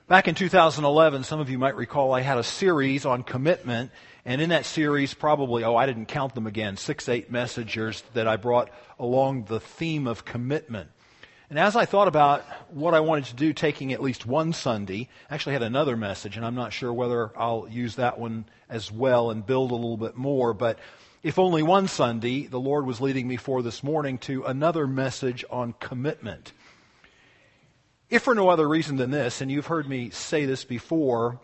Back in 2011, some of you might recall I had a series on commitment, and in that series probably, I didn't count them again, 6-8 messages that I brought along the theme of commitment. And as I thought about what I wanted to do, taking at least one Sunday, I actually had another message, and I'm not sure whether I'll use that one as well and build a little bit more, but if only one Sunday, the Lord was leading me for this morning to another message on commitment. If for no other reason than this, and you've heard me say this before,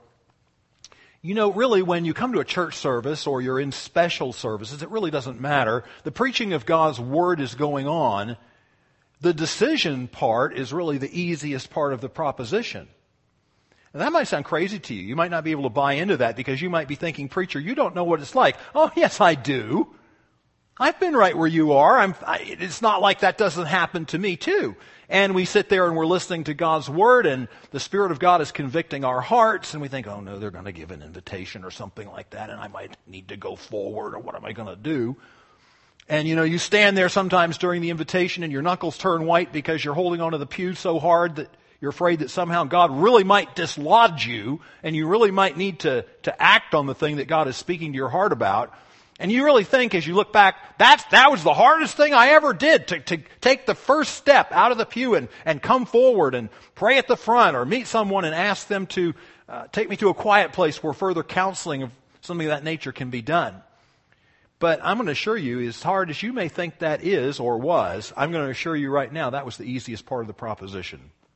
really when you come to a church service or you're in special services, it really doesn't matter. The preaching of God's Word is going on. The decision part is really the easiest part of the proposition. And that might sound crazy to you. You might not be able to buy into that because you might be thinking, preacher, you don't know what it's like. Oh, yes, I do. I've been right where you are. It's not like that doesn't happen to me too. And we sit there and we're listening to God's Word and the Spirit of God is convicting our hearts and we think, oh no, they're going to give an invitation or something like that and I might need to go forward or what am I going to do? And you stand there sometimes during the invitation and your knuckles turn white because you're holding onto the pew so hard that you're afraid that somehow God really might dislodge you and you really might need to act on the thing that God is speaking to your heart about. And you really think as you look back, that was the hardest thing I ever did, to take the first step out of the pew and come forward and pray at the front or meet someone and ask them to take me to a quiet place where further counseling of something of that nature can be done. But I'm going to assure you, as hard as you may think that is or was, I'm going to assure you right now that was the easiest part of the proposition.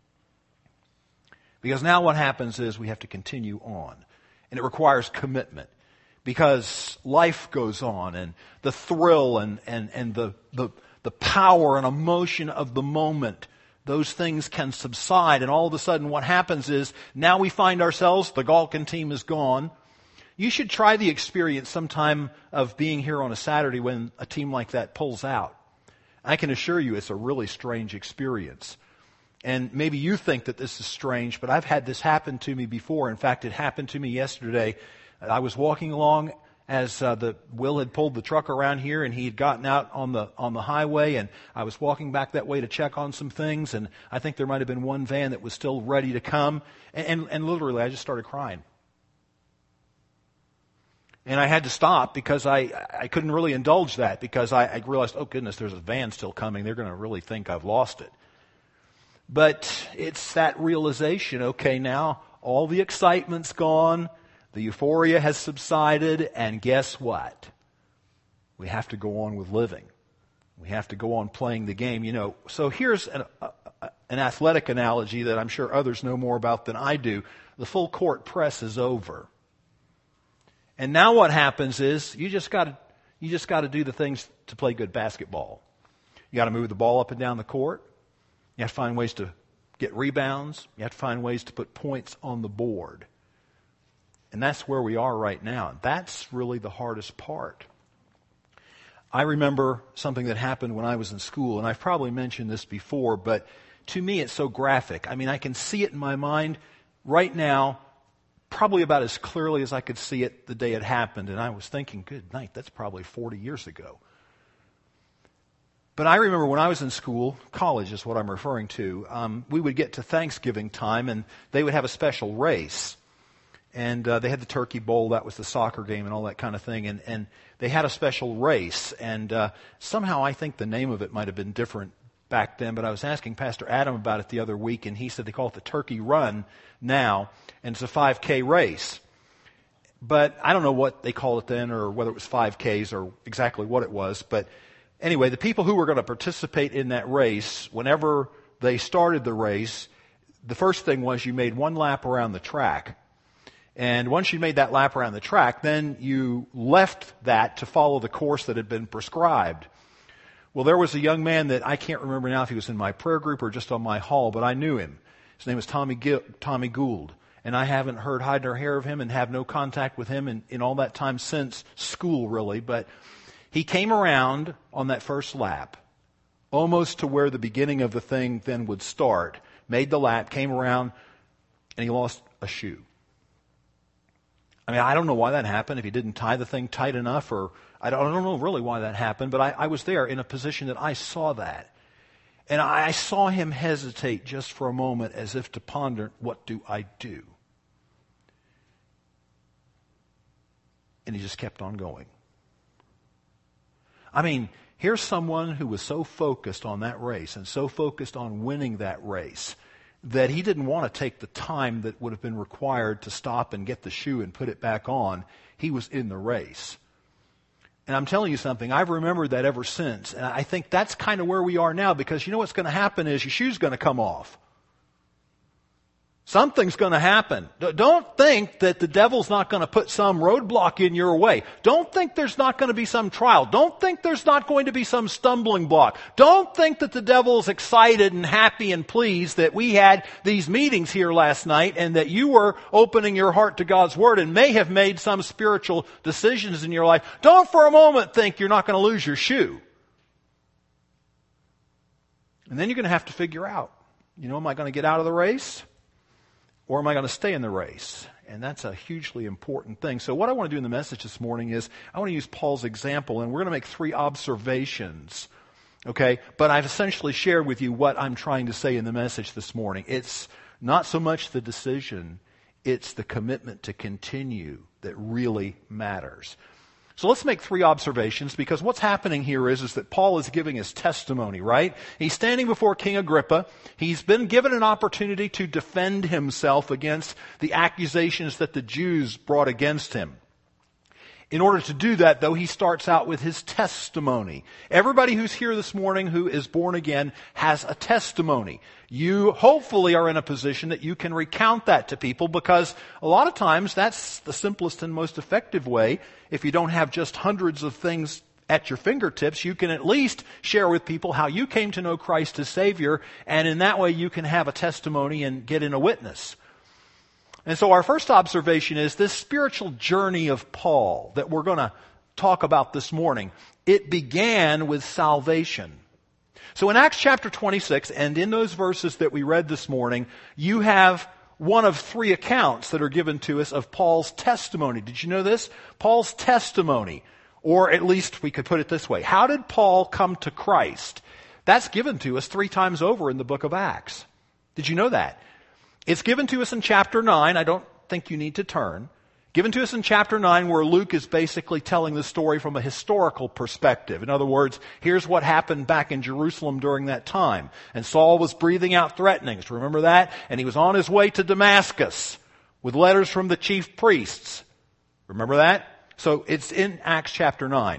Because now what happens is we have to continue on. And it requires commitment. Because life goes on and the thrill and the power and emotion of the moment, those things can subside. And all of a sudden what happens is now we find ourselves, the Galkin team is gone. You should try the experience sometime of being here on a Saturday when a team like that pulls out. I can assure you it's a really strange experience. And maybe you think that this is strange, but I've had this happen to me before. In fact, it happened to me yesterday. I was walking along as Will had pulled the truck around here and he had gotten out on the highway and I was walking back that way to check on some things and I think there might have been one van that was still ready to come and literally I just started crying. And I had to stop because I couldn't really indulge that because I realized, oh goodness, there's a van still coming. They're going to really think I've lost it. But it's that realization, okay, now all the excitement's gone. The euphoria has subsided, and guess what? We have to go on with living. We have to go on playing the game. So here's an athletic analogy that I'm sure others know more about than I do. The full court press is over. And now what happens is you just got to do the things to play good basketball. You got to move the ball up and down the court. You have to find ways to get rebounds. You have to find ways to put points on the board. And that's where we are right now. That's really the hardest part. I remember something that happened when I was in school, and I've probably mentioned this before, but to me it's so graphic. I mean, I can see it in my mind right now, probably about as clearly as I could see it the day it happened. And I was thinking, good night, that's probably 40 years ago. But I remember when I was in school, college is what I'm referring to, we would get to Thanksgiving time and they would have a special race. And they had the Turkey Bowl, that was the soccer game and all that kind of thing. And they had a special race. And somehow I think the name of it might have been different back then. But I was asking Pastor Adam about it the other week. And he said they call it the Turkey Run now. And it's a 5K race. But I don't know what they called it then or whether it was 5Ks or exactly what it was. But anyway, the people who were going to participate in that race, whenever they started the race, the first thing was you made one lap around the track. And once you made that lap around the track, then you left that to follow the course that had been prescribed. Well, there was a young man that I can't remember now if he was in my prayer group or just on my hall, but I knew him. His name was Tommy Gould. And I haven't heard hide nor hair of him and have no contact with him in all that time since school, really. But he came around on that first lap, almost to where the beginning of the thing then would start, made the lap, came around, and he lost a shoe. I mean, I don't know why that happened, if he didn't tie the thing tight enough, or I don't know really why that happened, but I was there in a position that I saw that. And I saw him hesitate just for a moment as if to ponder, what do I do? And he just kept on going. I mean, here's someone who was so focused on that race and so focused on winning that race that he didn't want to take the time that would have been required to stop and get the shoe and put it back on. He was in the race. And I'm telling you something, I've remembered that ever since. And I think that's kind of where we are now, because you know what's going to happen is your shoe's going to come off. Something's going to happen. Don't think that the devil's not going to put some roadblock in your way. Don't think there's not going to be some trial. Don't think there's not going to be some stumbling block. Don't think that the devil's excited and happy and pleased that we had these meetings here last night and that you were opening your heart to God's Word and may have made some spiritual decisions in your life. Don't for a moment think you're not going to lose your shoe. And then you're going to have to figure out, am I going to get out of the race? Or am I going to stay in the race? And that's a hugely important thing. So what I want to do in the message this morning is I want to use Paul's example, and we're going to make 3 observations. Okay? But I've essentially shared with you what I'm trying to say in the message this morning. It's not so much the decision, it's the commitment to continue that really matters. So let's make 3 observations, because what's happening here is that Paul is giving his testimony, right? He's standing before King Agrippa. He's been given an opportunity to defend himself against the accusations that the Jews brought against him. In order to do that, though, he starts out with his testimony. Everybody who's here this morning who is born again has a testimony. You hopefully are in a position that you can recount that to people, because a lot of times that's the simplest and most effective way. If you don't have just hundreds of things at your fingertips, you can at least share with people how you came to know Christ as Savior, and in that way you can have a testimony and get in a witness. And so our first observation is this spiritual journey of Paul that we're going to talk about this morning. It began with salvation. So in Acts chapter 26, and in those verses that we read this morning, you have one of 3 accounts that are given to us of Paul's testimony. Did you know this? Paul's testimony, or at least we could put it this way. How did Paul come to Christ? That's given to us 3 times over in the book of Acts. Did you know that? It's given to us in chapter 9. I don't think you need to turn. Given to us in chapter 9, where Luke is basically telling the story from a historical perspective. In other words, here's what happened back in Jerusalem during that time. And Saul was breathing out threatenings. Remember that? And he was on his way to Damascus with letters from the chief priests. Remember that? So it's in Acts chapter 9.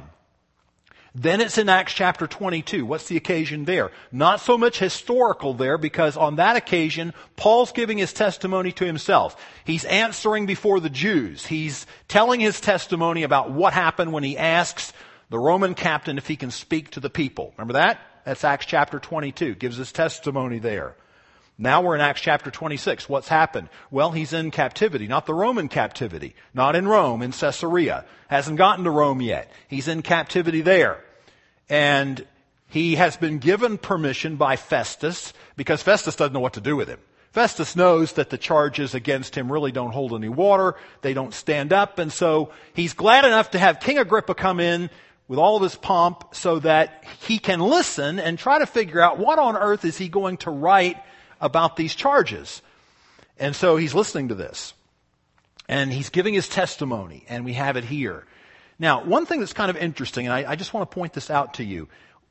Then it's in Acts chapter 22. What's the occasion there? Not so much historical there, because on that occasion, Paul's giving his testimony to himself. He's answering before the Jews. He's telling his testimony about what happened when he asks the Roman captain if he can speak to the people. Remember that? That's Acts chapter 22. Gives his testimony there. Now we're in Acts chapter 26. What's happened? Well, he's in captivity. Not the Roman captivity. Not in Rome, in Caesarea. Hasn't gotten to Rome yet. He's in captivity there. And he has been given permission by Festus, because Festus doesn't know what to do with him. Festus knows that the charges against him really don't hold any water. They don't stand up. And so he's glad enough to have King Agrippa come in with all of his pomp so that he can listen and try to figure out what on earth is he going to write about these charges. And so he's listening to this. And he's giving his testimony, and we have it here. Now, one thing that's kind of interesting, and I just want to point this out to you.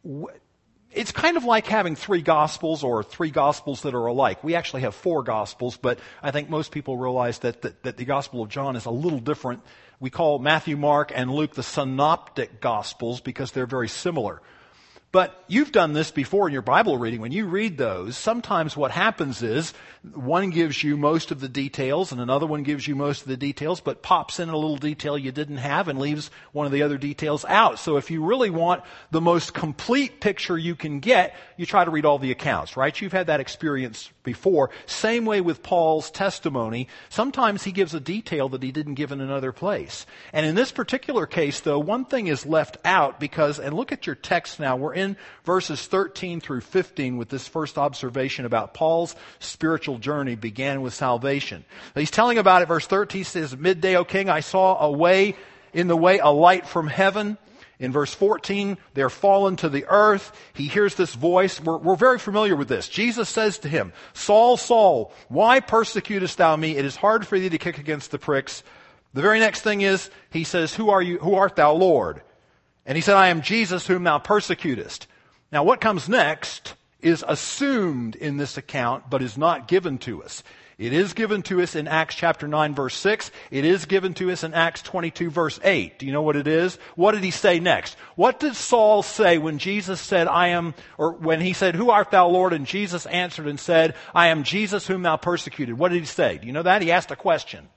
It's kind of like having 3 Gospels, or 3 Gospels that are alike. We actually have 4 Gospels, but I think most people realize that the Gospel of John is a little different. We call Matthew, Mark, and Luke the synoptic Gospels because they're very similar. But you've done this before in your Bible reading. When you read those, sometimes what happens is one gives you most of the details and another one gives you most of the details, but pops in a little detail you didn't have and leaves one of the other details out. So if you really want the most complete picture you can get, you try to read all the accounts, right? You've had that experience before. Same way with Paul's testimony. Sometimes he gives a detail that he didn't give in another place. And in this particular case, though, one thing is left out because, and look at your text now, we're in verses 13 through 15 with this first observation about Paul's spiritual journey began with salvation. He's telling about it, verse 13 says, "Midday, O king, I saw in the way a light from heaven, In verse 14, they're fallen to the earth. He hears this voice. We're very familiar with this. Jesus says to him, Saul, Saul, why persecutest thou me? It is hard for thee to kick against the pricks. The very next thing is, he says, Who art thou, Lord? And he said, I am Jesus whom thou persecutest. Now what comes next is assumed in this account, but is not given to us. It is given to us in Acts chapter 9 verse 6. It is given to us in Acts 22 verse 8. Do you know what it is? What did he say next? What did Saul say when Jesus said, when he said, Who art thou, Lord? And Jesus answered and said, I am Jesus whom thou persecuted. What did he say? Do you know that? He asked a question.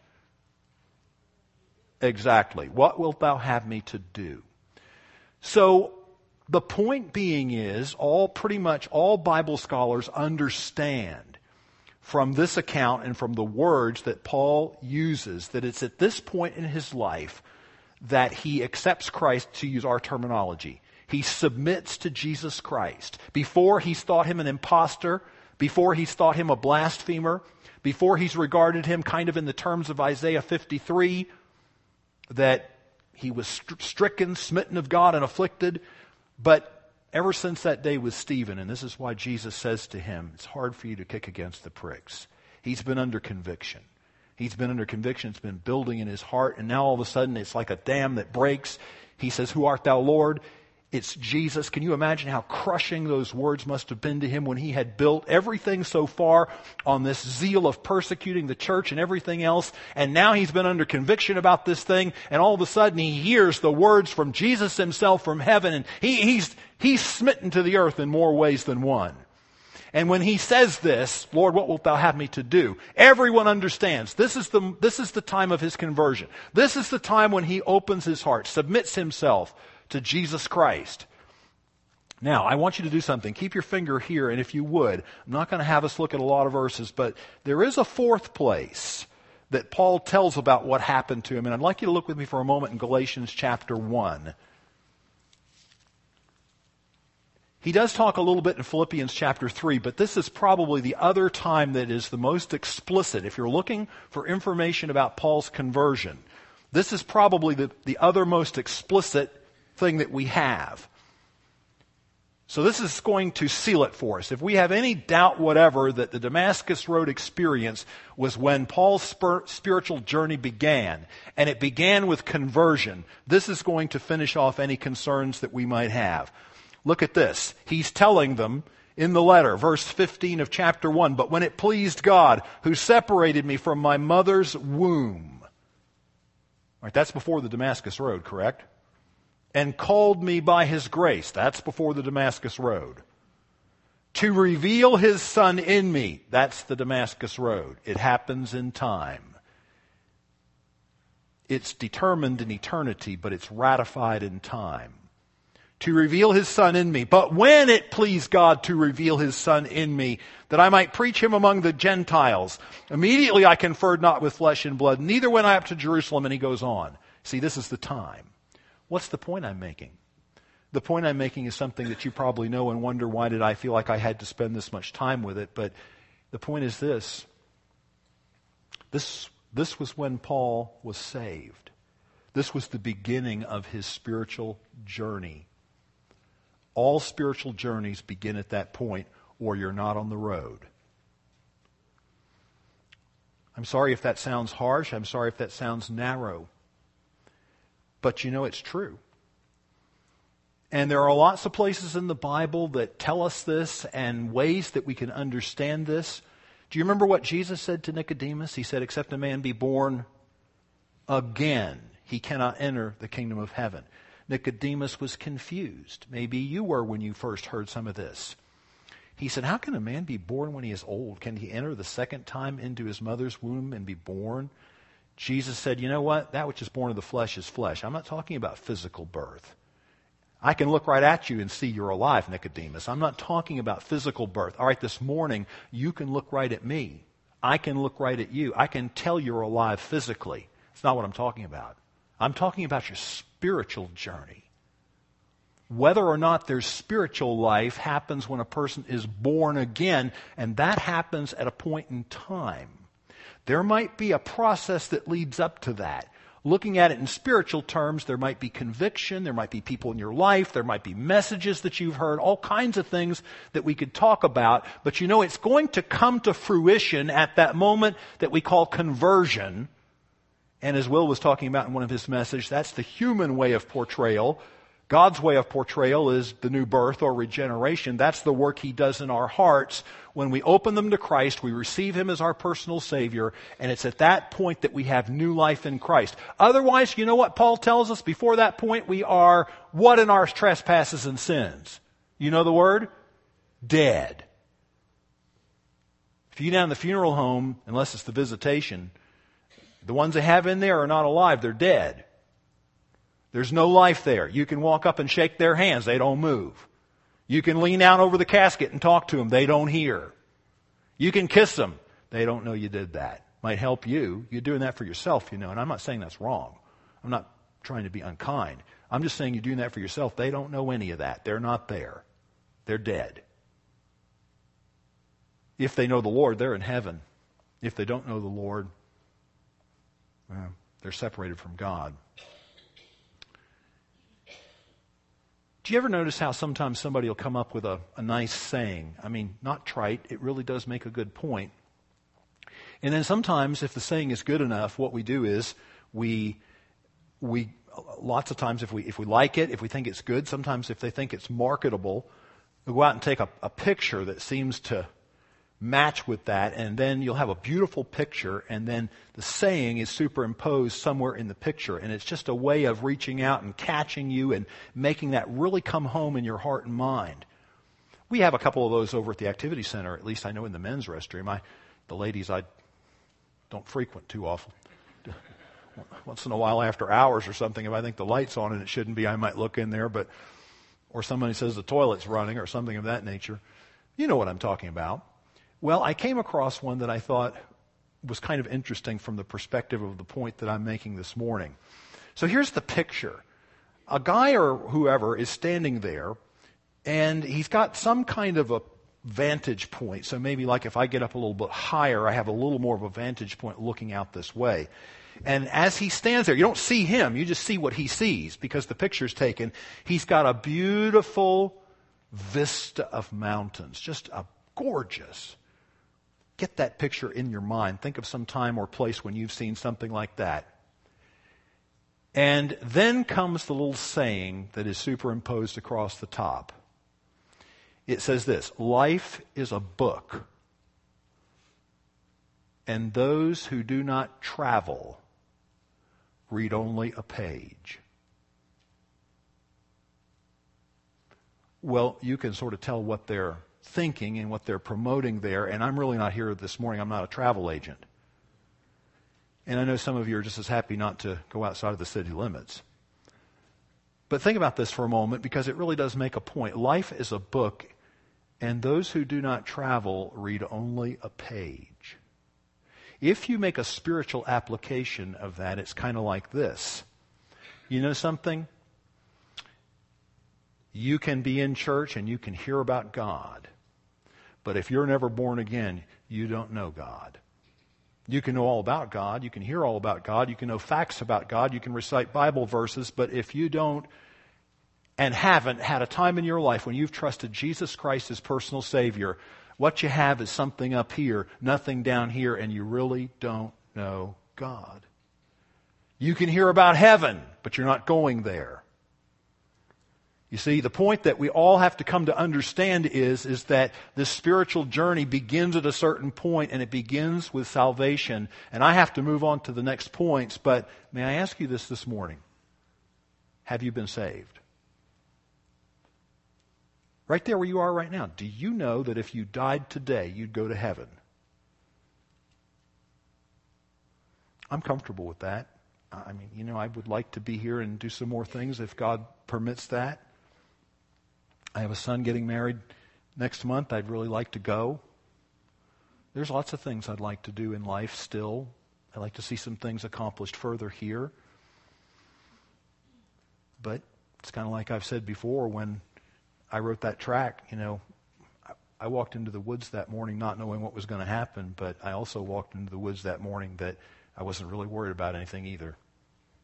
Exactly. What wilt thou have me to do? So, the point being is, pretty much all Bible scholars understand from this account and from the words that Paul uses, that it's at this point in his life that he accepts Christ, to use our terminology. He submits to Jesus Christ. Before he's thought him an imposter, before he's thought him a blasphemer, before he's regarded him kind of in the terms of Isaiah 53, that he was stricken, smitten of God, and afflicted. But ever since that day with Stephen, and this is why Jesus says to him, it's hard for you to kick against the pricks. He's been under conviction. He's been under conviction. It's been building in his heart. And now all of a sudden it's like a dam that breaks. He says, Who art thou, Lord? It's Jesus. Can you imagine how crushing those words must have been to him when he had built everything so far on this zeal of persecuting the church and everything else, and now he's been under conviction about this thing, and all of a sudden he hears the words from Jesus himself from heaven, and he's smitten to the earth in more ways than one. And when he says this, Lord, what wilt thou have me to do? Everyone understands. This is the time of his conversion. This is the time when he opens his heart, submits himself to Jesus Christ. Now, I want you to do something. Keep your finger here, and if you would, I'm not going to have us look at a lot of verses, but there is a fourth place that Paul tells about what happened to him, and I'd like you to look with me for a moment in Galatians chapter 1. He does talk a little bit in Philippians chapter 3, but this is probably the other time that is the most explicit. If you're looking for information about Paul's conversion, this is probably the other most explicit thing that we have. So this is going to seal it for us. If we have any doubt whatever that the Damascus Road experience was when Paul's spiritual journey began, and it began with conversion, this is going to finish off any concerns that we might have. Look at this. He's telling them in the letter, verse 15 of chapter 1, But when it pleased God, who separated me from my mother's womb. All right, that's before the Damascus Road, correct? And called me by his grace. That's before the Damascus Road. To reveal his Son in me. That's the Damascus Road. It happens in time. It's determined in eternity, but it's ratified in time. To reveal his Son in me. But when it pleased God to reveal his Son in me, that I might preach him among the Gentiles, immediately I conferred not with flesh and blood, neither went I up to Jerusalem. And he goes on. See, this is the time. What's the point I'm making? The point I'm making is something that you probably know and wonder, why did I feel like I had to spend this much time with it? But the point is this. This was when Paul was saved. This was the beginning of his spiritual journey. All spiritual journeys begin at that point, or you're not on the road. I'm sorry if that sounds harsh. I'm sorry if that sounds narrow. But you know it's true. And there are lots of places in the Bible that tell us this and ways that we can understand this. Do you remember what Jesus said to Nicodemus? He said, except a man be born again, he cannot enter the kingdom of heaven. Nicodemus was confused. Maybe you were when you first heard some of this. He said, how can a man be born when he is old? Can he enter the second time into his mother's womb and be born? Jesus said, you know what? That which is born of the flesh is flesh. I'm not talking about physical birth. I can look right at you and see you're alive, Nicodemus. I'm not talking about physical birth. All right, this morning, you can look right at me. I can look right at you. I can tell you're alive physically. It's not what I'm talking about. I'm talking about your spiritual journey. Whether or not their spiritual life happens when a person is born again, and that happens at a point in time. There might be a process that leads up to that. Looking at it in spiritual terms, there might be conviction, there might be people in your life, there might be messages that you've heard, all kinds of things that we could talk about. But you know, it's going to come to fruition at that moment that we call conversion. And as Will was talking about in one of his messages, that's the human way of portrayal. God's way of portrayal is the new birth or regeneration. That's the work He does in our hearts. When we open them to Christ, we receive Him as our personal Savior, and it's at that point that we have new life in Christ. Otherwise, you know what Paul tells us? Before that point, we are what in our trespasses and sins? You know the word? Dead. If you go down to the funeral home, unless it's the visitation, the ones they have in there are not alive, they're dead. There's no life there. You can walk up and shake their hands. They don't move. You can lean down over the casket and talk to them. They don't hear. You can kiss them. They don't know you did that. Might help you. You're doing that for yourself, you know, and I'm not saying that's wrong. I'm not trying to be unkind. I'm just saying you're doing that for yourself. They don't know any of that. They're not there. They're dead. If they know the Lord, they're in heaven. If they don't know the Lord, well, they're separated from God. Do you ever notice how sometimes somebody will come up with a nice saying? I mean, not trite. It really does make a good point. And then sometimes, if the saying is good enough, what we do is we lots of times if we like it, if we think it's good, sometimes if they think it's marketable, we'll go out and take a picture that seems to match with that, and then you'll have a beautiful picture, and then the saying is superimposed somewhere in the picture, and it's just a way of reaching out and catching you and making that really come home in your heart and mind. We have a couple of those over at the activity center, at least I know in the men's restroom. The ladies I don't frequent too often. Once in a while after hours or something, if I think the light's on and it shouldn't be, I might look in there, or somebody says the toilet's running or something of that nature. You know what I'm talking about. Well, I came across one that I thought was kind of interesting from the perspective of the point that I'm making this morning. So here's the picture. A guy or whoever is standing there, and he's got some kind of a vantage point. So maybe like if I get up a little bit higher, I have a little more of a vantage point looking out this way. And as he stands there, you don't see him, you just see what he sees because the picture's taken. He's got a beautiful vista of mountains, just a gorgeous. Get that picture in your mind. Think of some time or place when you've seen something like that. And then comes the little saying that is superimposed across the top. It says this: life is a book, and those who do not travel read only a page. Well, you can sort of tell what they're thinking and what they're promoting there, and I'm really not here this morning. I'm not a travel agent. And I know some of you are just as happy not to go outside of the city limits. But think about this for a moment, because it really does make a point. Life is a book, and those who do not travel read only a page. If you make a spiritual application of that, it's kind of like this. You know something? You can be in church and you can hear about God. But if you're never born again, you don't know God. You can know all about God. You can hear all about God. You can know facts about God. You can recite Bible verses. But if you don't and haven't had a time in your life when you've trusted Jesus Christ as personal Savior, what you have is something up here, nothing down here, and you really don't know God. You can hear about heaven, but you're not going there. You see, the point that we all have to come to understand is that this spiritual journey begins at a certain point, and it begins with salvation. And I have to move on to the next points, but may I ask you this morning? Have you been saved? Right there where you are right now, do you know that if you died today, you'd go to heaven? I'm comfortable with that. I mean, I would like to be here and do some more things if God permits that. I have a son getting married next month. I'd really like to go. There's lots of things I'd like to do in life still. I'd like to see some things accomplished further here. But it's kind of like I've said before, when I wrote that track, I walked into the woods that morning not knowing what was going to happen, but I also walked into the woods that morning that I wasn't really worried about anything either.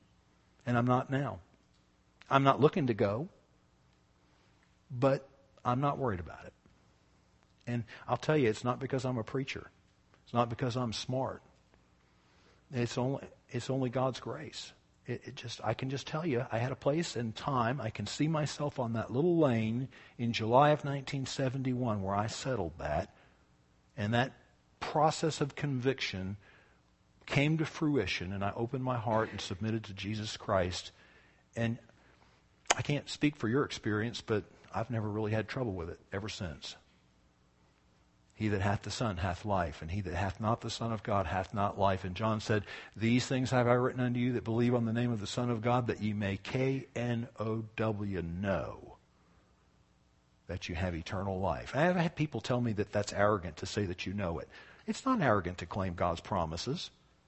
And I'm not now. I'm not looking to go, but I'm not worried about it. And I'll tell you, it's not because I'm a preacher. It's not because I'm smart. It's only God's grace. I can just tell you, I had a place and time. I can see myself on that little lane in July of 1971 where I settled that. And that process of conviction came to fruition, and I opened my heart and submitted to Jesus Christ. And I can't speak for your experience, but I've never really had trouble with it ever since. He that hath the Son hath life, and he that hath not the Son of God hath not life. And John said, these things have I written unto you that believe on the name of the Son of God, that ye may K-N-O-W know that you have eternal life. And I've had people tell me that that's arrogant to say that you know it. It's not arrogant to claim God's promises.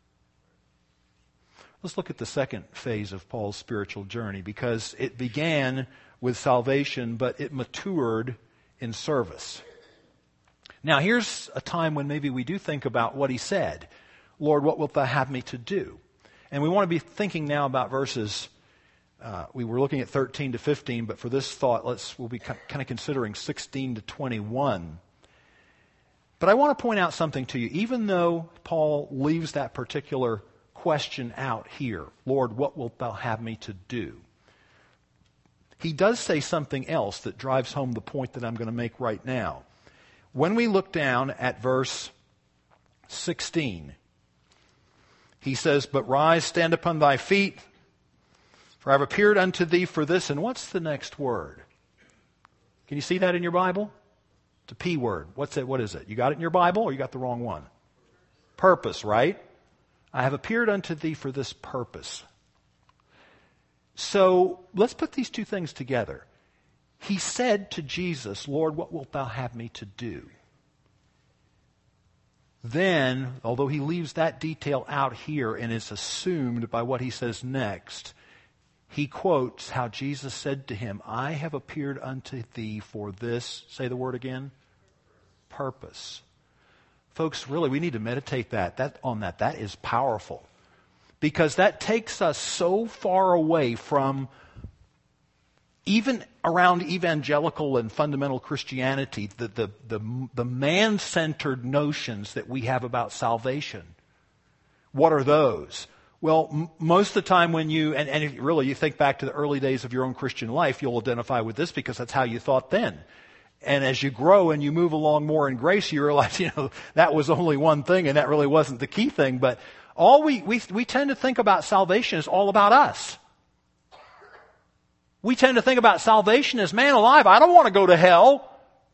Let's look at the second phase of Paul's spiritual journey, because it began with salvation, but it matured in service. Now, here's a time when maybe we do think about what he said. Lord, what wilt thou have me to do? And we want to be thinking now about verses, we were looking at 13 to 15, but for this thought, we'll be kind of considering 16 to 21. But I want to point out something to you. Even though Paul leaves that particular question out here, Lord, what wilt thou have me to do? He does say something else that drives home the point that I'm going to make right now. When we look down at verse 16, he says, but rise, stand upon thy feet, for I have appeared unto thee for this. And what's the next word? Can you see that in your Bible? It's a P word. What's it? What is it? You got it in your Bible, or you got the wrong one? Purpose, right? I have appeared unto thee for this purpose. So let's put these two things together. He said to Jesus, Lord, what wilt thou have me to do? Then, although he leaves that detail out here and is assumed by what he says next, he quotes how Jesus said to him, I have appeared unto thee for this, say the word again, purpose. Folks, really, we need to meditate on that. That is powerful. Because that takes us so far away from even around evangelical and fundamental Christianity, the man-centered notions that we have about salvation. What are those? Well, most of the time when you think back to the early days of your own Christian life, you'll identify with this because that's how you thought then. And as you grow and you move along more in grace, you realize, that was only one thing and that really wasn't the key thing. But all we tend to think about salvation is all about us. We tend to think about salvation as, man alive, I don't want to go to hell.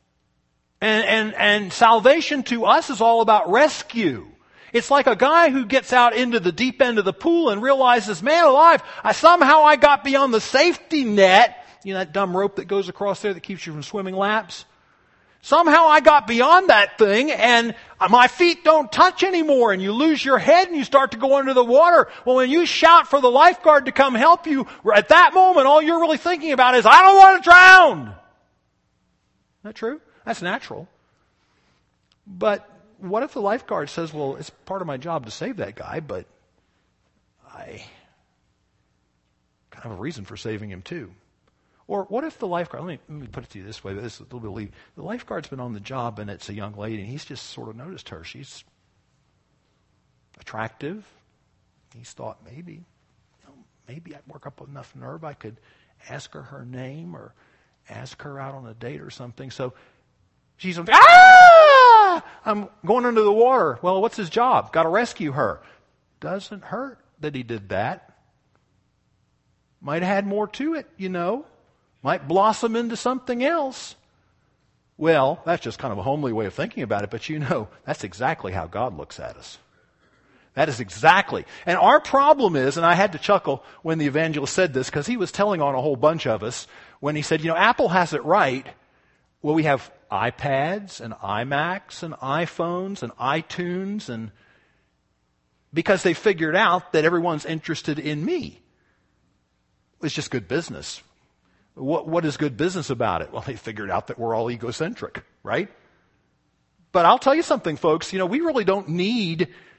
And salvation to us is all about rescue. It's like a guy who gets out into the deep end of the pool and realizes, man alive, somehow I got beyond the safety net. You know that dumb rope that goes across there that keeps you from swimming laps? Somehow I got beyond that thing and my feet don't touch anymore, and you lose your head and you start to go under the water. Well, when you shout for the lifeguard to come help you, at that moment all you're really thinking about is, I don't want to drown. Isn't that true? That's natural. But what if the lifeguard says, well, it's part of my job to save that guy, but I kind of have a reason for saving him too. Or what if the lifeguard, let me put it to you this way, this is a little bit of leave. The lifeguard's been on the job and it's a young lady and he's just sort of noticed her. She's attractive. He's thought maybe I'd work up enough nerve I could ask her name or ask her out on a date or something. So she's like, I'm going under the water. Well, what's his job? Got to rescue her. Doesn't hurt that he did that. Might have had more to it, Might blossom into something else. Well, that's just kind of a homely way of thinking about it, but that's exactly how God looks at us. That is exactly. And our problem is, and I had to chuckle when the evangelist said this, because he was telling on a whole bunch of us, when he said, Apple has it right. Well, we have iPads and iMacs and iPhones and iTunes, and because they figured out that everyone's interested in me. It's just good business. What is good business about it? Well, they figured out that we're all egocentric, right? But I'll tell you something, folks. We really don't need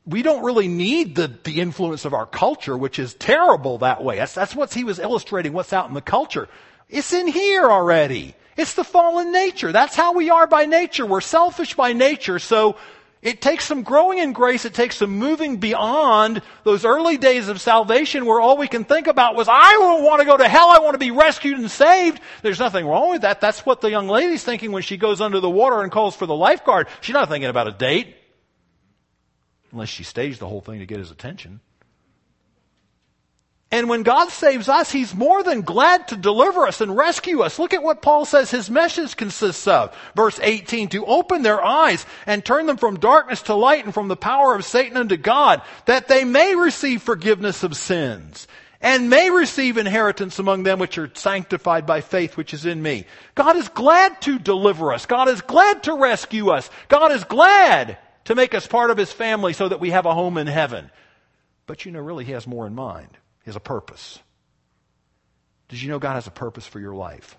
we don't really need the influence of our culture, which is terrible that way. That's what he was illustrating, what's out in the culture. It's in here already. It's the fallen nature. That's how we are by nature. We're selfish by nature. So it takes some growing in grace. It takes some moving beyond those early days of salvation where all we can think about was, I don't want to go to hell. I want to be rescued and saved. There's nothing wrong with that. That's what the young lady's thinking when she goes under the water and calls for the lifeguard. She's not thinking about a date. Unless she staged the whole thing to get his attention. And when God saves us, He's more than glad to deliver us and rescue us. Look at what Paul says His message consists of. Verse 18, to open their eyes and turn them from darkness to light and from the power of Satan unto God, that they may receive forgiveness of sins and may receive inheritance among them which are sanctified by faith which is in me. God is glad to deliver us. God is glad to rescue us. God is glad to make us part of His family so that we have a home in heaven. But really He has more in mind. He has a purpose. Did you know God has a purpose for your life?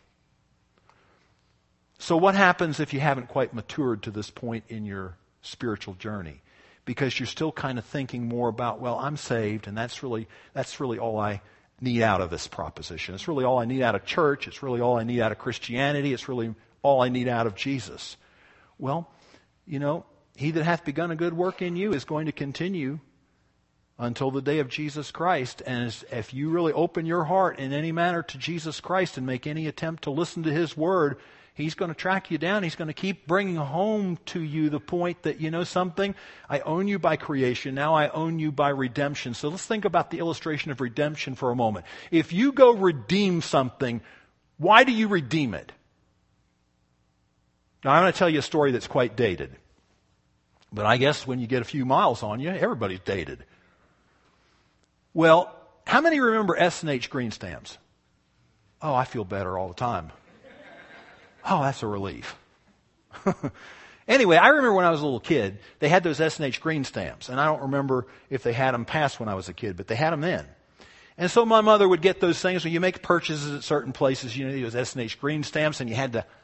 So what happens if you haven't quite matured to this point in your spiritual journey? Because you're still kind of thinking more about, well, I'm saved, and that's really all I need out of this proposition. It's really all I need out of church. It's really all I need out of Christianity. It's really all I need out of Jesus. Well, He that hath begun a good work in you is going to continue until the day of Jesus Christ. And if you really open your heart in any manner to Jesus Christ and make any attempt to listen to His Word, He's going to track you down. He's going to keep bringing home to you the point that, something? I own you by creation. Now I own you by redemption. So let's think about the illustration of redemption for a moment. If you go redeem something, why do you redeem it? Now I'm going to tell you a story that's quite dated. But I guess when you get a few miles on you, everybody's dated. Well, how many remember S&H green stamps? Oh, I feel better all the time. Oh, that's a relief. Anyway, I remember when I was a little kid, they had those S&H green stamps. And I don't remember if they had them past when I was a kid, but they had them then. And so my mother would get those things when you make purchases at certain places, those S&H green stamps, and you had to...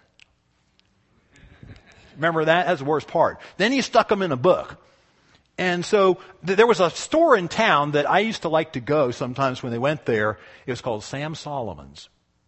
Remember that? That's the worst part. Then you stuck them in a book. And so there was a store in town that I used to like to go sometimes when they went there. It was called Sam Solomon's.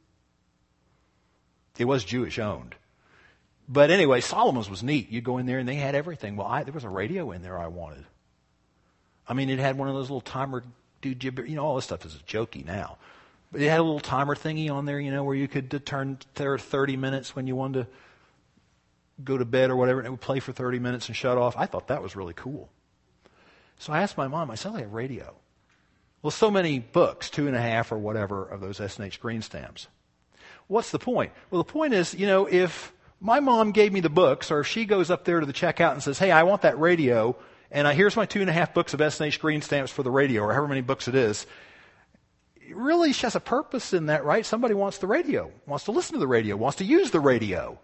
It was Jewish owned. But anyway, Solomon's was neat. You'd go in there and they had everything. Well, there was a radio in there I wanted. It had one of those little timer, all this stuff is jokey now. But it had a little timer thingy on there, where you could turn there 30 minutes when you wanted to go to bed or whatever, and it would play for 30 minutes and shut off. I thought that was really cool. So I asked my mom, I said, I have radio. Well, so many books, 2.5 or whatever of those S&H green stamps. What's the point? Well, the point is, if my mom gave me the books, or if she goes up there to the checkout and says, hey, I want that radio, and here's my 2.5 books of S&H green stamps for the radio, or however many books it is, really she has a purpose in that, right? Somebody wants the radio, wants to listen to the radio, wants to use the radio.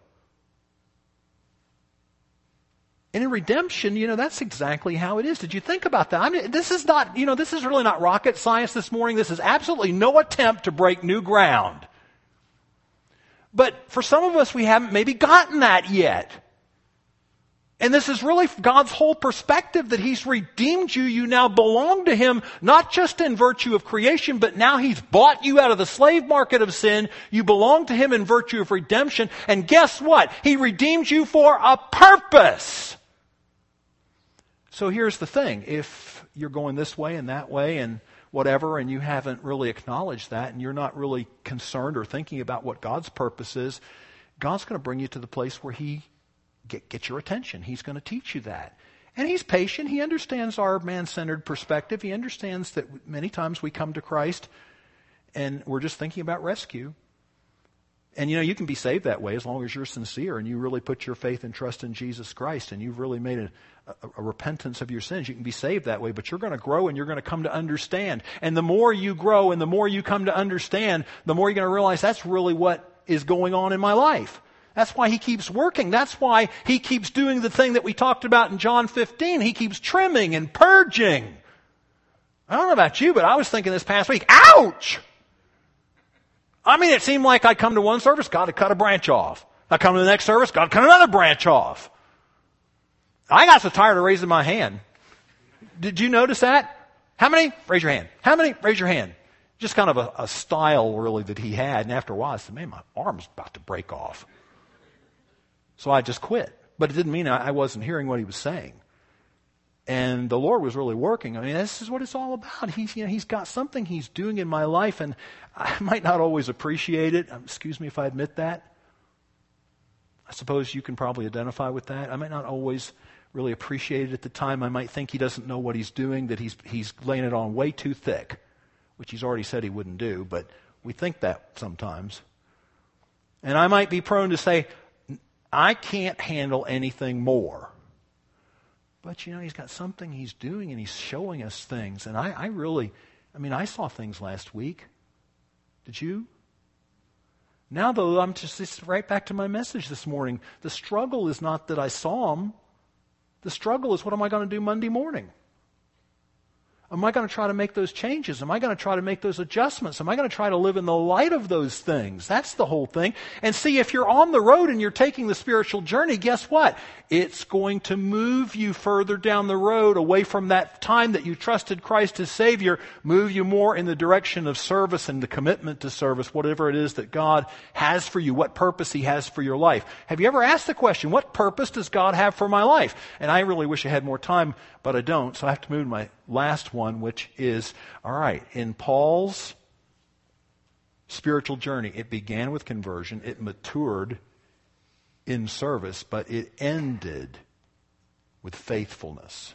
And in redemption, that's exactly how it is. Did you think about that? This is not, this is really not rocket science this morning. This is absolutely no attempt to break new ground. But for some of us, we haven't maybe gotten that yet. And this is really God's whole perspective, that He's redeemed you. You now belong to Him, not just in virtue of creation, but now He's bought you out of the slave market of sin. You belong to Him in virtue of redemption. And guess what? He redeemed you for a purpose. So here's the thing. If you're going this way and that way and whatever, and you haven't really acknowledged that, and you're not really concerned or thinking about what God's purpose is, God's going to bring you to the place where He get your attention. He's going to teach you that. And He's patient. He understands our man-centered perspective. He understands that many times we come to Christ and we're just thinking about rescue. And you can be saved that way as long as you're sincere and you really put your faith and trust in Jesus Christ and you've really made a repentance of your sins. You can be saved that way, but you're going to grow and you're going to come to understand. And the more you grow and the more you come to understand, the more you're going to realize that's really what is going on in my life. That's why He keeps working. That's why He keeps doing the thing that we talked about in John 15. He keeps trimming and purging. I don't know about you, but I was thinking this past week, ouch! It seemed like I'd come to one service, God had cut a branch off. I come to the next service, God cut another branch off. I got so tired of raising my hand. Did you notice that? How many? Raise your hand. How many? Raise your hand. Just kind of a style, really, that he had. And after a while, I said, man, my arm's about to break off. So I just quit. But it didn't mean I wasn't hearing what he was saying. And the Lord was really working. I mean, this is what it's all about. He's got something he's doing in my life, and I might not always appreciate it. Excuse me if I admit that. I suppose you can probably identify with that. I might not always really appreciate it at the time. I might think he doesn't know what he's doing, that he's laying it on way too thick, which he's already said he wouldn't do, but we think that sometimes. And I might be prone to say, I can't handle anything more. But, he's got something he's doing, and he's showing us things. And I saw things last week. Did you? Now, though, I'm just right back to my message this morning. The struggle is not that I saw them. The struggle is, what am I going to do Monday morning? Am I going to try to make those changes? Am I going to try to make those adjustments? Am I going to try to live in the light of those things? That's the whole thing. And see, if you're on the road and you're taking the spiritual journey, guess what? It's going to move you further down the road, away from that time that you trusted Christ as Savior, move you more in the direction of service and the commitment to service, whatever it is that God has for you, what purpose He has for your life. Have you ever asked the question, what purpose does God have for my life? And I really wish I had more time, but I don't, so I have to move to my last one, which is, all right, in Paul's spiritual journey, it began with conversion, it matured in service, but it ended with faithfulness.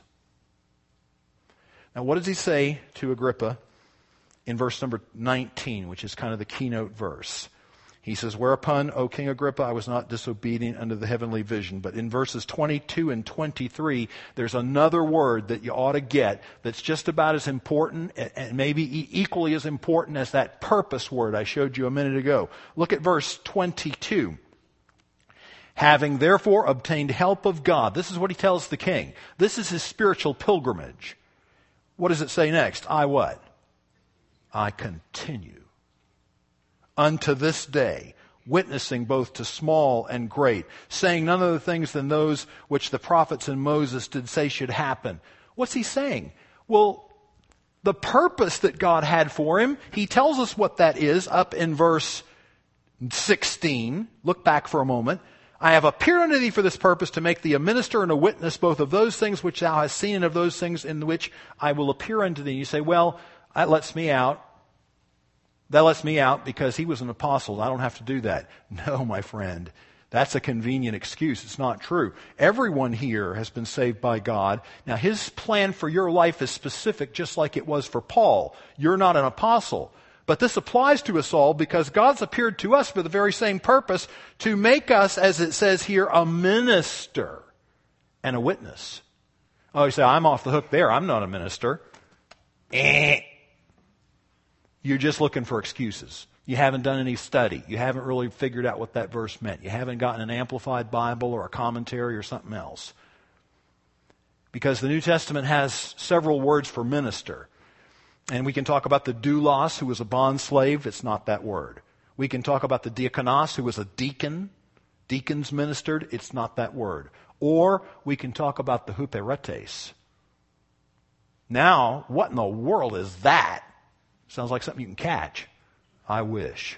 Now, what does he say to Agrippa in verse number 19, which is kind of the keynote verse? He says, whereupon, O King Agrippa, I was not disobedient unto the heavenly vision. But in verses 22 and 23, there's another word that you ought to get that's just about as important and maybe equally as important as that purpose word I showed you a minute ago. Look at verse 22. Having therefore obtained help of God. This is what he tells the king. This is his spiritual pilgrimage. What does it say next? I what? I continue unto this day, witnessing both to small and great, saying none other things than those which the prophets and Moses did say should happen. What's he saying? Well, the purpose that God had for him, he tells us what that is up in verse 16. Look back for a moment. I have appeared unto thee for this purpose, to make thee a minister and a witness both of those things which thou hast seen and of those things in which I will appear unto thee. You say, well, that lets me out. That lets me out because he was an apostle. I don't have to do that. No, my friend. That's a convenient excuse. It's not true. Everyone here has been saved by God. Now, his plan for your life is specific, just like it was for Paul. You're not an apostle. But this applies to us all because God's appeared to us for the very same purpose, to make us, as it says here, a minister and a witness. Oh, you say, I'm off the hook there. I'm not a minister. You're just looking for excuses. You haven't done any study. You haven't really figured out what that verse meant. You haven't gotten an amplified Bible or a commentary or something else. Because the New Testament has several words for minister. And we can talk about the doulos, who was a bond slave. It's not that word. We can talk about the diakonos, who was a deacon. Deacons ministered. It's not that word. Or we can talk about the huperetes. Now, what in the world is that? Sounds like something you can catch. I wish.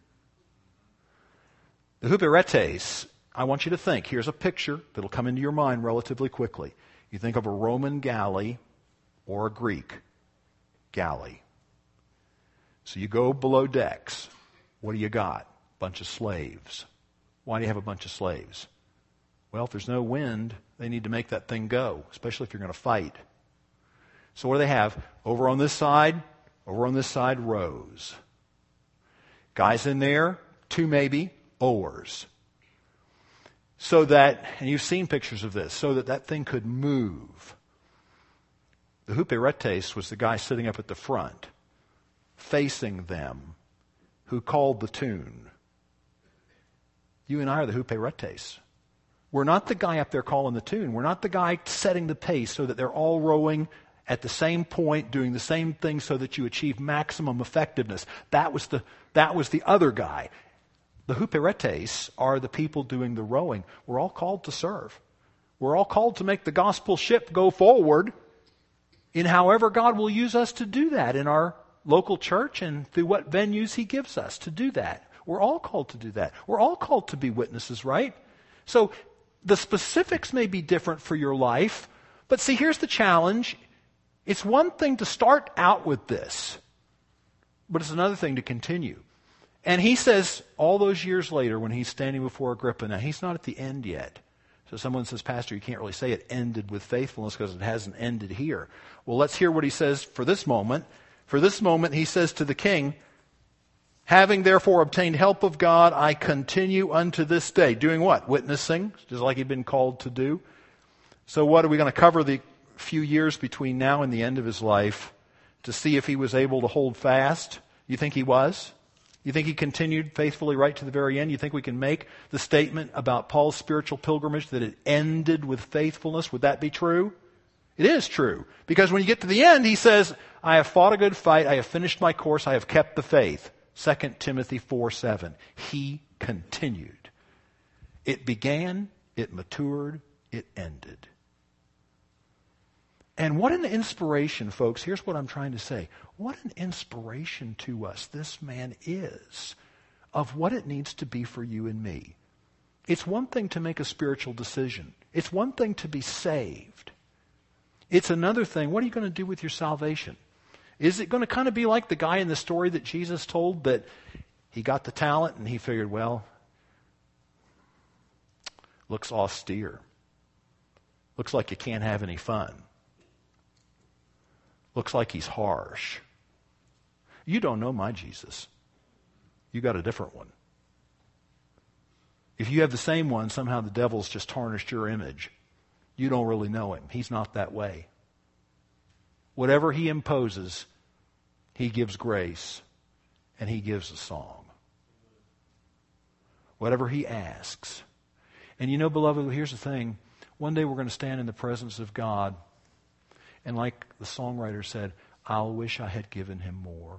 The huperetes, I want you to think. Here's a picture that'll come into your mind relatively quickly. You think of a Roman galley or a Greek galley. So you go below decks. What do you got? A bunch of slaves. Why do you have a bunch of slaves? Well, if there's no wind, they need to make that thing go, especially if you're going to fight. So what do they have? Over on this side, rows. Guys in there, 2 maybe, oars. So that, and you've seen pictures of this, so that that thing could move. The huperetes was the guy sitting up at the front, facing them, who called the tune. You and I are the huperetes. We're not the guy up there calling the tune. We're not the guy setting the pace so that they're all rowing at the same point, doing the same thing so that you achieve maximum effectiveness. That was the other guy. The huperetes are the people doing the rowing. We're all called to serve. We're all called to make the gospel ship go forward. in however God will use us to do that in our local church and through what venues He gives us to do that. We're all called to do that. We're all called to be witnesses, right? So the specifics may be different for your life, but see, here's the challenge. It's one thing to start out with this, but it's another thing to continue. And he says, all those years later, when he's standing before Agrippa, now he's not at the end yet. So someone says, Pastor, you can't really say it ended with faithfulness because it hasn't ended here. Well, let's hear what he says for this moment. For this moment, he says to the king, having therefore obtained help of God, I continue unto this day. Doing what? Witnessing, just like he'd been called to do. So what are we going to cover the few years between now and the end of his life to see if he was able to hold fast? You think he was? You think he continued faithfully right to the very end? You think we can make the statement about Paul's spiritual pilgrimage that it ended with faithfulness? Would that be true? It is true. Because when you get to the end, he says, I have fought a good fight, I have finished my course, I have kept the faith. 2 Timothy 4:7. He continued. It began, it matured, it ended. And what an inspiration, folks. Here's what I'm trying to say. What an inspiration to us this man is of what it needs to be for you and me. It's one thing to make a spiritual decision. It's one thing to be saved. It's another thing, what are you going to do with your salvation? Is it going to kind of be like the guy in the story that Jesus told that he got the talent and he figured, well, looks austere. Looks like you can't have any fun. Looks like he's harsh. You don't know my Jesus. You got a different one. If you have the same one, somehow the devil's just tarnished your image. You don't really know him. He's not that way. Whatever he imposes, he gives grace and he gives a song. Whatever he asks. And you know, beloved, here's the thing. One day we're going to stand in the presence of God, and like the songwriter said, I'll wish I had given him more.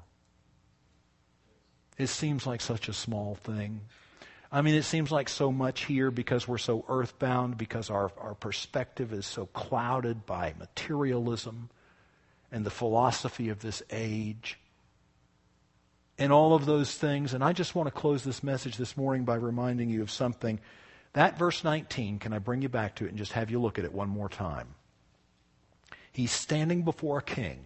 It seems like such a small thing. I mean, it seems like so much here because we're so earthbound, because our perspective is so clouded by materialism and the philosophy of this age and all of those things. And I just want to close this message this morning by reminding you of something. That verse 19, can I bring you back to it and just have you look at it one more time? He's standing before a king.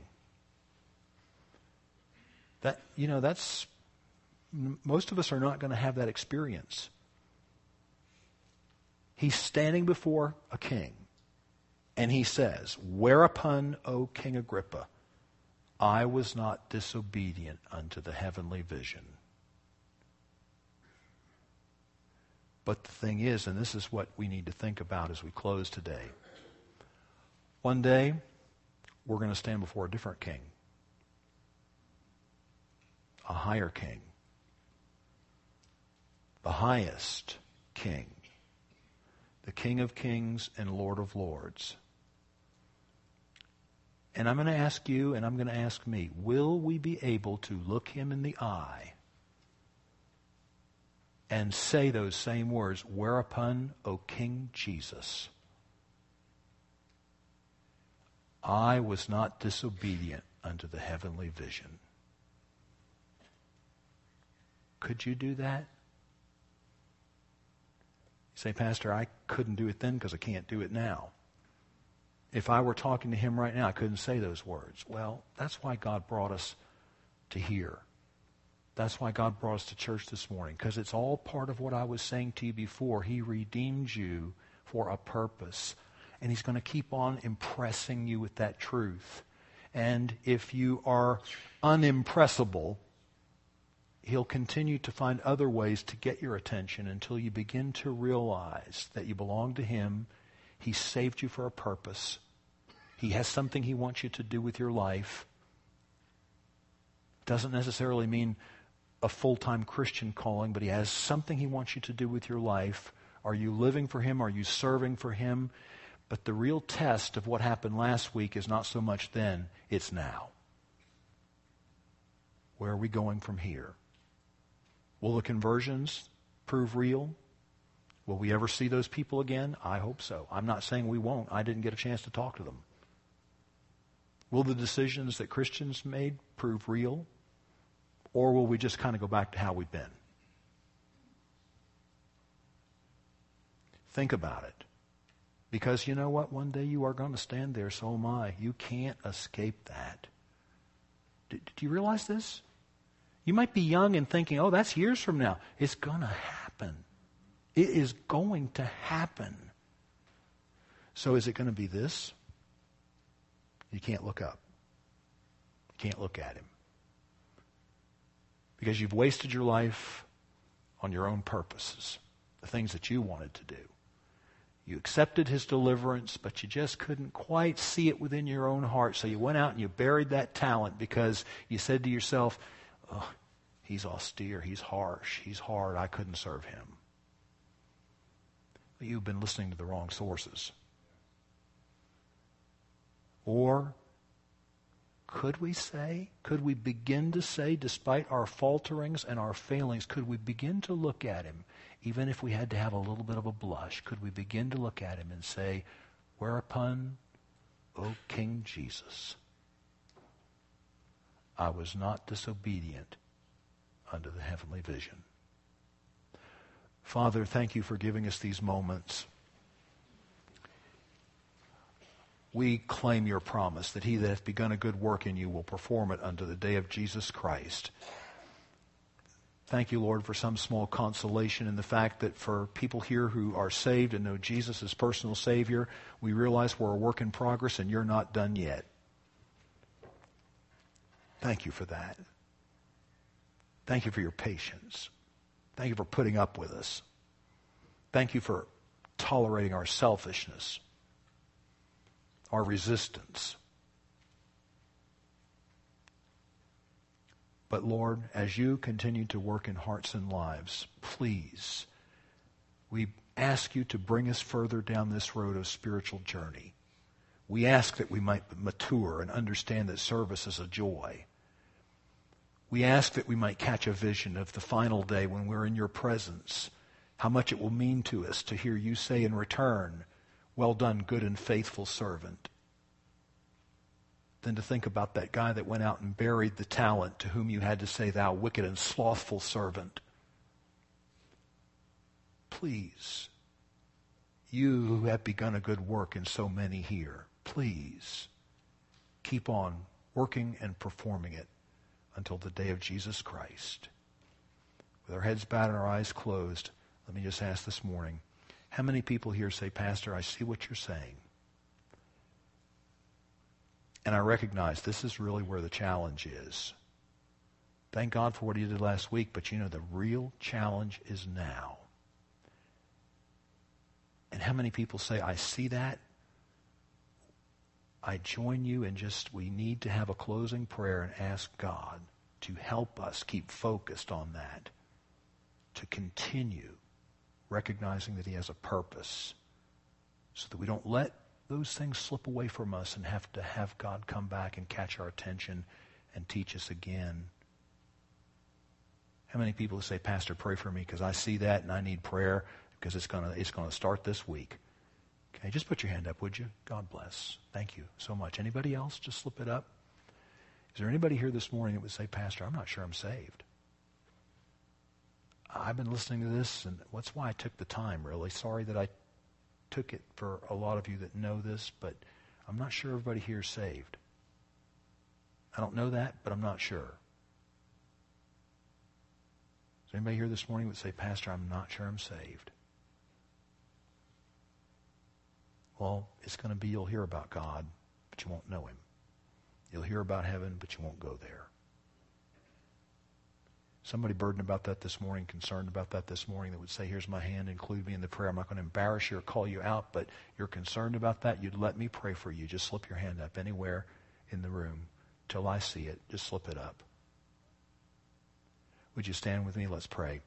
That's most of us are not going to have that experience. He's standing before a king, and he says, whereupon, O King Agrippa, I was not disobedient unto the heavenly vision. But the thing is, and this is what we need to think about as we close today, one day we're going to stand before a different king, a higher king, the highest king, the King of Kings and Lord of Lords. And I'm going to ask you, and I'm going to ask me, will we be able to look him in the eye and say those same words, whereupon, O King Jesus, I was not disobedient unto the heavenly vision. Could you do that? You say, Pastor, I couldn't do it then because I can't do it now. If I were talking to him right now, I couldn't say those words. Well, that's why God brought us to here. That's why God brought us to church this morning, because it's all part of what I was saying to you before. He redeemed you for a purpose, and he's going to keep on impressing you with that truth. And if you are unimpressible, he'll continue to find other ways to get your attention until you begin to realize that you belong to him. He saved you for a purpose. He has something he wants you to do with your life. Doesn't necessarily mean a full-time Christian calling, but he has something he wants you to do with your life. Are you living for him? Are you serving for him? But the real test of what happened last week is not so much then, it's now. Where are we going from here? Will the conversions prove real? Will we ever see those people again? I hope so. I'm not saying we won't. I didn't get a chance to talk to them. Will the decisions that Christians made prove real? Or will we just kind of go back to how we've been? Think about it. Because you know what? One day you are going to stand there, so am I. You can't escape that. Do you realize this? You might be young and thinking, oh, that's years from now. It's going to happen. It is going to happen. So is it going to be this? You can't look up. You can't look at him. Because you've wasted your life on your own purposes, the things that you wanted to do. You accepted his deliverance, but you just couldn't quite see it within your own heart. So you went out and you buried that talent because you said to yourself, oh, he's austere, he's harsh, he's hard, I couldn't serve him. But you've been listening to the wrong sources. Or could we begin to say, despite our falterings and our failings, could we begin to look at him, even if we had to have a little bit of a blush, could we begin to look at him and say, whereupon, O King Jesus, I was not disobedient unto the heavenly vision. Father, thank you for giving us these moments. We claim your promise that he that hath begun a good work in you will perform it unto the day of Jesus Christ. Thank you, Lord, for some small consolation in the fact that for people here who are saved and know Jesus as personal Savior, we realize we're a work in progress and you're not done yet. Thank you for that. Thank you for your patience. Thank you for putting up with us. Thank you for tolerating our selfishness, our resistance. But Lord, as you continue to work in hearts and lives, please, we ask you to bring us further down this road of spiritual journey. We ask that we might mature and understand that service is a joy. We ask that we might catch a vision of the final day when we're in your presence, how much it will mean to us to hear you say in return, well done, good and faithful servant. Than to think about that guy that went out and buried the talent to whom you had to say, thou wicked and slothful servant. Please, you who have begun a good work in so many here, please keep on working and performing it until the day of Jesus Christ. With our heads bowed and our eyes closed, let me just ask this morning, how many people here say, Pastor, I see what you're saying. And I recognize this is really where the challenge is. Thank God for what he did last week, but you know the real challenge is now. And how many people say, I see that. I join you in we need to have a closing prayer and ask God to help us keep focused on that, to continue recognizing that he has a purpose so that we don't let those things slip away from us and have to have God come back and catch our attention and teach us again. How many people say, Pastor, pray for me because I see that and I need prayer because it's going to start this week. Okay, just put your hand up, would you? God bless. Thank you so much. Anybody else? Just slip it up. Is there anybody here this morning that would say, Pastor, I'm not sure I'm saved? I've been listening to this, and that's why I took the time, really. Sorry that I took it for a lot of you that know this, but I'm not sure everybody here is saved. I don't know that, but I'm not sure. Is there anybody here this morning that would say, Pastor, I'm not sure I'm saved? Well, it's going to be you'll hear about God, but you won't know him. You'll hear about heaven, but you won't go there. Somebody burdened about that this morning, concerned about that this morning, that would say, here's my hand, include me in the prayer. I'm not going to embarrass you or call you out, but you're concerned about that. You'd let me pray for you. Just slip your hand up anywhere in the room till I see it. Just slip it up. Would you stand with me? Let's pray.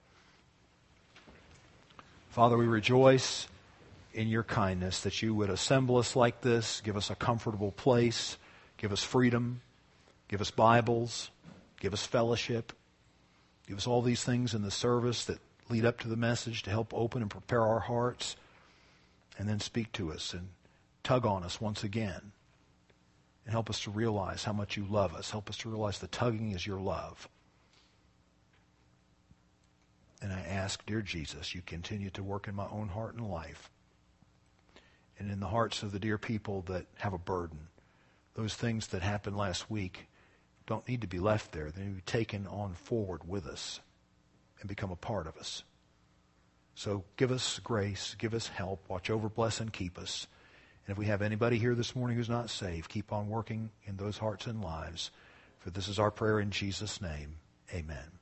Father, we rejoice in your kindness that you would assemble us like this, give us a comfortable place, give us freedom, give us Bibles, give us fellowship. Give us all these things in the service that lead up to the message to help open and prepare our hearts, and then speak to us and tug on us once again And help us to realize how much you love us. Help us to realize the tugging is your love. And I ask, dear Jesus, you continue to work in my own heart and life and in the hearts of the dear people that have a burden. Those things that happened last week don't need to be left there. They need to be taken on forward with us and become a part of us. So give us grace, give us help, watch over, bless, and keep us. And if we have anybody here this morning who's not saved, keep on working in those hearts and lives. For this is our prayer in Jesus' name. Amen.